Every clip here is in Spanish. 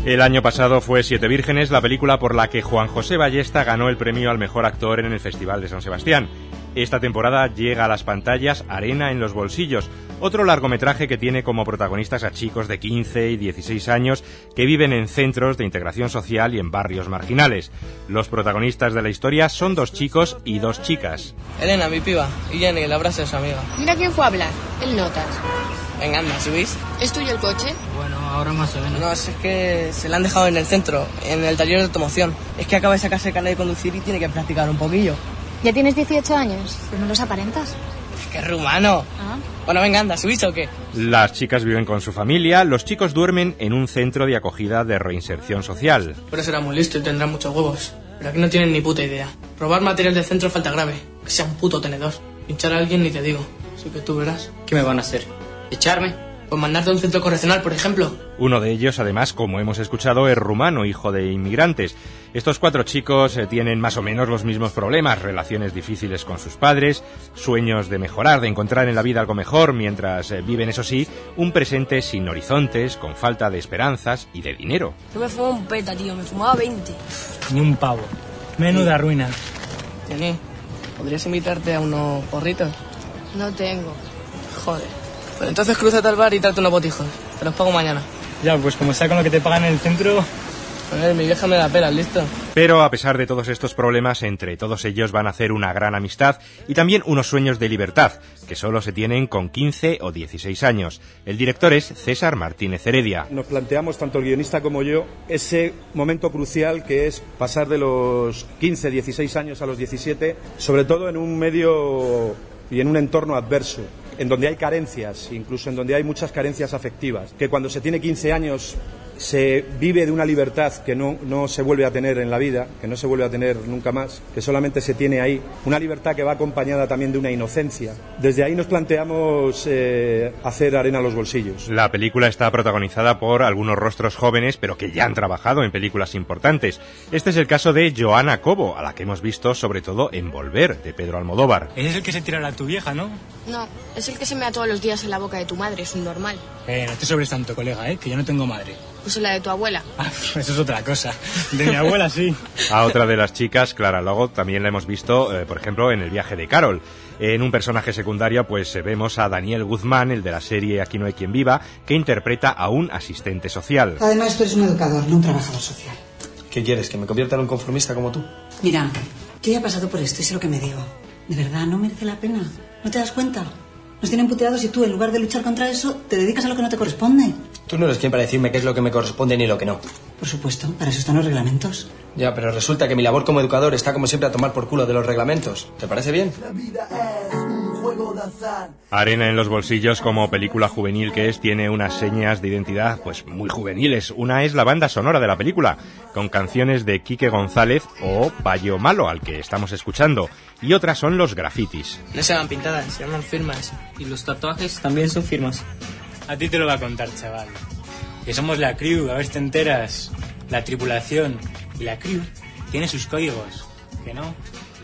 El año pasado fue Siete Vírgenes, la película por la que Juan José Ballesta ganó el premio al mejor actor en el Festival de San Sebastián. Esta temporada llega a las pantallas Arena en los bolsillos, otro largometraje que tiene como protagonistas a chicos de 15 y 16 años que viven en centros de integración social y en barrios marginales. Los protagonistas de la historia son dos chicos y dos chicas. Elena, mi piba, y Jenny, el abrazo de su amiga. Mira quién fue a hablar, el Notas. Venga, anda, ¿subís? ¿Es tuyo el coche? Bueno, ahora más o menos. No, es que se lo han dejado en el centro, en el taller de automoción. Es que acaba de sacarse el carnet de conducir y tiene que practicar un poquillo. ¿Ya tienes 18 años? Pues no los aparentas. Es que es rumano. ¿Ah? Bueno, venga, anda, ¿subís o qué? Las chicas viven con su familia, los chicos duermen en un centro de acogida de reinserción social. Por eso será muy listo y tendrá muchos huevos. Pero aquí no tienen ni puta idea. Robar material del centro es falta grave. Que sea un puto tenedor. Pinchar a alguien ni te digo. Así que tú verás. ¿Qué me van a hacer? ¿Echarme? Pues mandarte a un centro correccional, por ejemplo. Uno de ellos, además, como hemos escuchado, es rumano, hijo de inmigrantes. Estos cuatro chicos tienen más o menos los mismos problemas, relaciones difíciles con sus padres, sueños de mejorar, de encontrar en la vida algo mejor, mientras viven, eso sí, un presente sin horizontes, con falta de esperanzas y de dinero. Yo me fumaba un peta, tío, me fumaba 20. Ni un pavo. Menuda ruina. Jenny, ¿podrías invitarte a unos porritos? No tengo. Joder. Pues entonces crúzate al bar y tráete unos botijos. Te los pago mañana. Ya, pues como sea con lo que te pagan en el centro... A ver, mi vieja me da pelas, ¿listo? Pero a pesar de todos estos problemas, entre todos ellos van a hacer una gran amistad y también unos sueños de libertad, que solo se tienen con 15 o 16 años. El director es César Martínez Heredia. Nos planteamos, tanto el guionista como yo, ese momento crucial que es pasar de los 15, 16 años a los 17, sobre todo en un medio y en un entorno adverso, en donde hay carencias, incluso en donde hay muchas carencias afectivas, que cuando se tiene 15 años se vive de una libertad que no se vuelve a tener en la vida, que no se vuelve a tener nunca más, que solamente se tiene ahí, una libertad que va acompañada también de una inocencia. Desde ahí nos planteamos hacer Arena a los bolsillos. La película está protagonizada por algunos rostros jóvenes, pero que ya han trabajado en películas importantes. Este es el caso de Joana Cobo, a la que hemos visto sobre todo en Volver, de Pedro Almodóvar. Ese es el que se tira a tu vieja, ¿no? No, es el que se mea todos los días en la boca de tu madre, es un normal. No te sobres tanto, colega, que yo no tengo madre. Pues en la de tu abuela. Ah, eso es otra cosa. De mi abuela sí. A otra de las chicas, Clara Logo, también la hemos visto, por ejemplo, en El viaje de Carol. En un personaje secundario, pues vemos a Daniel Guzmán, el de la serie Aquí no hay quien viva, que interpreta a un asistente social. Además, tú eres un educador, no un trabajador social. ¿Qué quieres? ¿Que me convierta en un conformista como tú? Mira, yo ya he pasado por esto y sé lo que me digo. De verdad, no merece la pena. ¿No te das cuenta? Nos tienen puteados y tú, en lugar de luchar contra eso, te dedicas a lo que no te corresponde. Tú no eres quien para decirme qué es lo que me corresponde ni lo que no. Por supuesto, para eso están los reglamentos. Ya, pero resulta que mi labor como educador está como siempre a tomar por culo de los reglamentos. ¿Te parece bien? La vida es un juego de azar. Arena en los bolsillos, como película juvenil que es, tiene unas señas de identidad pues muy juveniles. Una es la banda sonora de la película, con canciones de Quique González o Payo Malo, al que estamos escuchando, y otras son los grafitis. No se llaman pintadas, se llaman firmas. Y los tatuajes también son firmas. A ti te lo va a contar, chaval. Que somos la crew, a ver si te enteras. La tripulación. Y la crew tiene sus códigos. ¿Que no?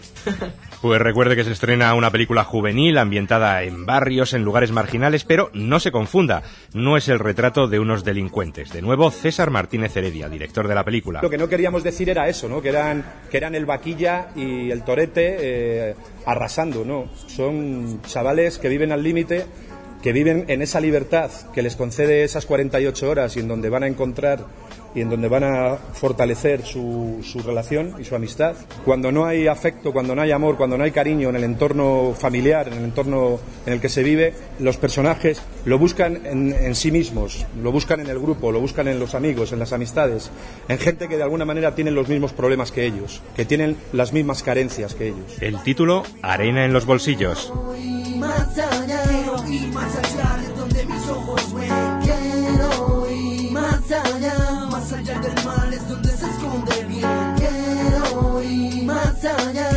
Pues recuerde que se estrena una película juvenil ambientada en barrios, en lugares marginales, pero no se confunda, no es el retrato de unos delincuentes. De nuevo, César Martínez Heredia, director de la película. Lo que no queríamos decir era eso, ¿no? Que eran el vaquilla y el torete arrasando, ¿no? Son chavales que viven al límite, que viven en esa libertad que les concede esas 48 horas y en donde van a encontrar y en donde van a fortalecer su relación y su amistad. Cuando no hay afecto, cuando no hay amor, cuando no hay cariño en el entorno familiar, en el entorno en el que se vive, los personajes lo buscan en sí mismos, lo buscan en el grupo, lo buscan en los amigos, en las amistades, en gente que de alguna manera tienen los mismos problemas que ellos, que tienen las mismas carencias que ellos. El título, Arena en los bolsillos. Más allá de donde mis ojos ven. Quiero ir más allá del mal es donde se esconde el bien. Quiero ir más allá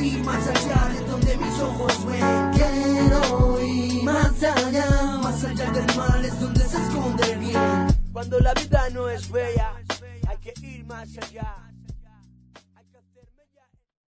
de donde mis ojos ven. Quiero ir más allá del mal es donde se esconde el bien. Cuando la vida no es bella, hay que ir más allá.